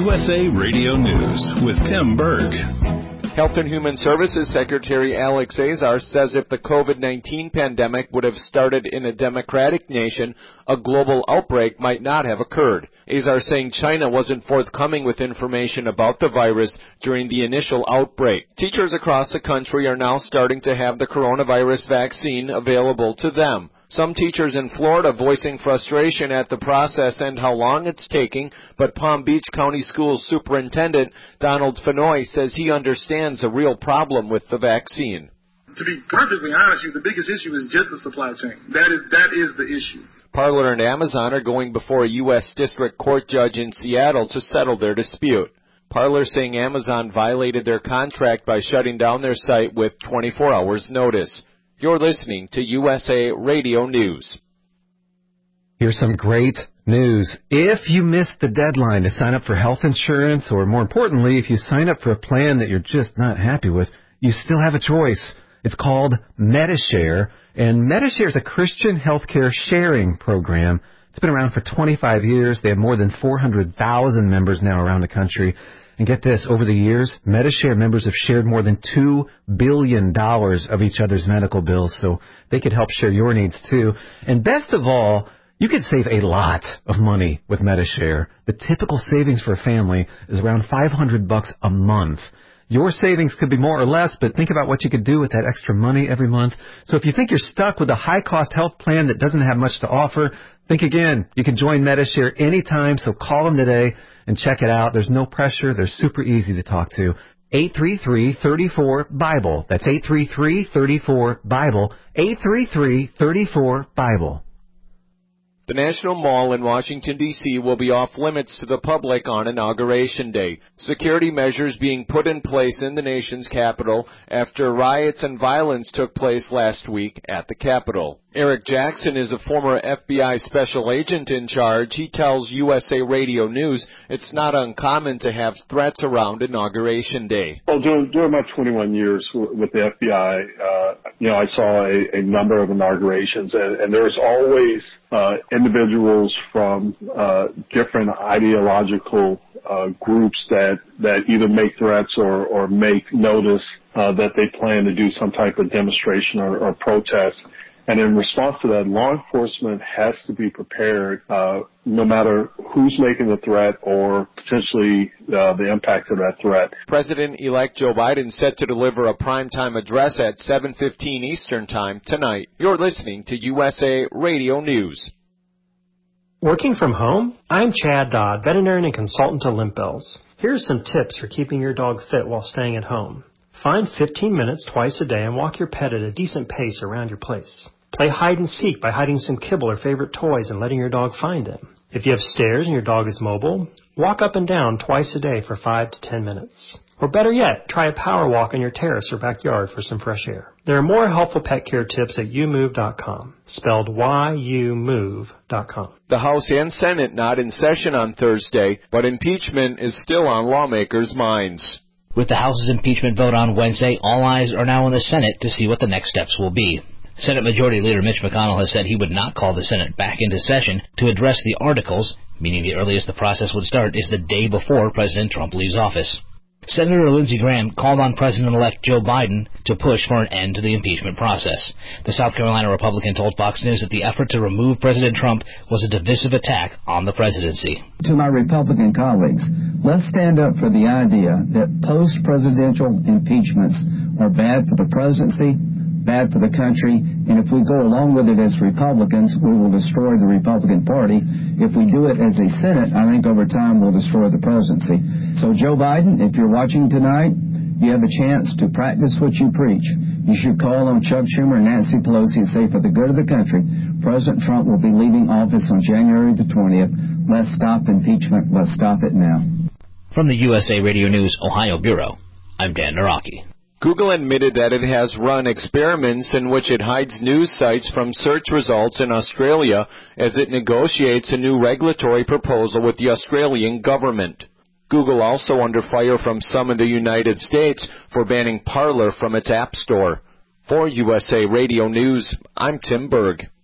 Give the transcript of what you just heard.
USA Radio News with Tim Berg. Health and Human Services Secretary Alex Azar says if the COVID-19 pandemic would have started in a democratic nation, a global outbreak might not have occurred. Azar saying China wasn't forthcoming with information about the virus during the initial outbreak. Teachers across the country are now starting to have the coronavirus vaccine available to them. Some teachers in Florida voicing frustration at the process and how long it's taking, but Palm Beach County Schools Superintendent Donald Fenoy says he understands a real problem with the vaccine. To be perfectly honest with you, the biggest issue is just the supply chain. That is the issue. Parler and Amazon are going before a U.S. District Court judge in Seattle to settle their dispute. Parler saying Amazon violated their contract by shutting down their site with 24 hours notice. You're listening to USA Radio News. Here's some great news. If you missed the deadline to sign up for health insurance, or more importantly, if you sign up for a plan that you're just not happy with, you still have a choice. It's called Medi-Share, and Medi-Share is a Christian healthcare sharing program. It's been around for 25 years. They have more than 400,000 members now around the country. And get this, over the years, Medi-Share members have shared more than $2 billion of each other's medical bills, so they could help share your needs too. And best of all, you could save a lot of money with Medi-Share. The typical savings for a family is around $500 a month. Your savings could be more or less, but think about what you could do with that extra money every month. So if you think you're stuck with a high-cost health plan that doesn't have much to offer, think again. You can join Medi-Share anytime, so call them today and check it out. There's no pressure. They're super easy to talk to. 833-34-BIBLE. That's 833-34-BIBLE. 833-34-BIBLE. The National Mall in Washington, D.C. will be off limits to the public on Inauguration Day. Security measures being put in place in the nation's capital after riots and violence took place last week at the Capitol. Eric Jackson is a former FBI special agent in charge. He tells USA Radio News it's not uncommon to have threats around Inauguration Day. Well, during my 21 years with the FBI, I saw a number of inaugurations, and there's always individuals from different ideological groups that either make threats or make notice that they plan to do some type of demonstration or protest. And in response to that, law enforcement has to be prepared no matter who's making the threat or potentially the impact of that threat. President-elect Joe Biden set to deliver a primetime address at 7:15 Eastern Time tonight. You're listening to USA Radio News. Working from home? I'm Chad Dodd, veterinarian and consultant to Limp Bells. Here's some tips for keeping your dog fit while staying at home. Find 15 minutes twice a day and walk your pet at a decent pace around your place. Play hide and seek by hiding some kibble or favorite toys and letting your dog find them. If you have stairs and your dog is mobile, walk up and down twice a day for 5 to 10 minutes. Or better yet, try a power walk on your terrace or backyard for some fresh air. There are more helpful pet care tips at youmove.com, spelled youmove.com. The House and Senate not in session on Thursday, but impeachment is still on lawmakers' minds. With the House's impeachment vote on Wednesday, all eyes are now in the Senate to see what the next steps will be. Senate Majority Leader Mitch McConnell has said he would not call the Senate back into session to address the articles, meaning the earliest the process would start is the day before President Trump leaves office. Senator Lindsey Graham called on President-elect Joe Biden to push for an end to the impeachment process. The South Carolina Republican told Fox News that the effort to remove President Trump was a divisive attack on the presidency. To my Republican colleagues, let's stand up for the idea that post-presidential impeachments are bad for the presidency, bad for the country, and if we go along with it as Republicans, we will destroy the Republican Party. If we do it as a Senate, I think over time we'll destroy the presidency. So Joe Biden, if you're watching tonight, you have a chance to practice what you preach. You should call on Chuck Schumer and Nancy Pelosi and say, for the good of the country, President Trump will be leaving office on January the 20th. Let's stop impeachment. Let's stop it now. From the USA Radio News Ohio Bureau, I'm Dan Naraki. Google admitted that it has run experiments in which it hides news sites from search results in Australia as it negotiates a new regulatory proposal with the Australian government. Google also under fire from some in the United States for banning Parler from its App Store. For USA Radio News, I'm Tim Berg.